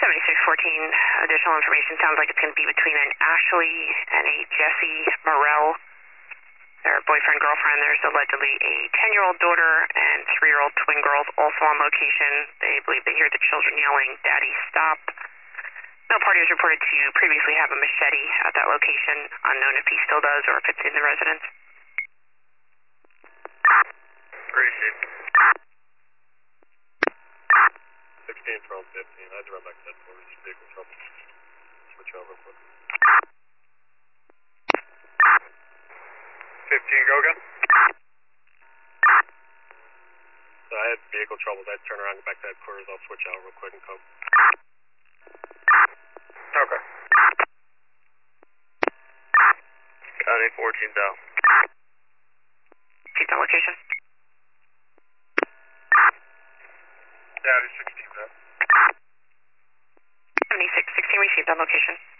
7614, additional information sounds like it's going to be between an Ashley and a Jesse Morrell. Their boyfriend, girlfriend. There's allegedly a 10-year-old daughter and 3-year-old twin girls also on location. They believe they hear the children yelling, "Daddy, stop." No party was reported to previously have a machete at that location. Unknown if he still does or if it's in the residence. Appreciate it. 16 from 15. I had to run back to that for this vehicle trouble. Switch over real quick. 15, go again. So I had vehicle troubles. I had to turn around and go back to headquarters. I'll switch out real quick and come. Okay. County 14 down. Keep that location. County 16 down. 7616, received on location.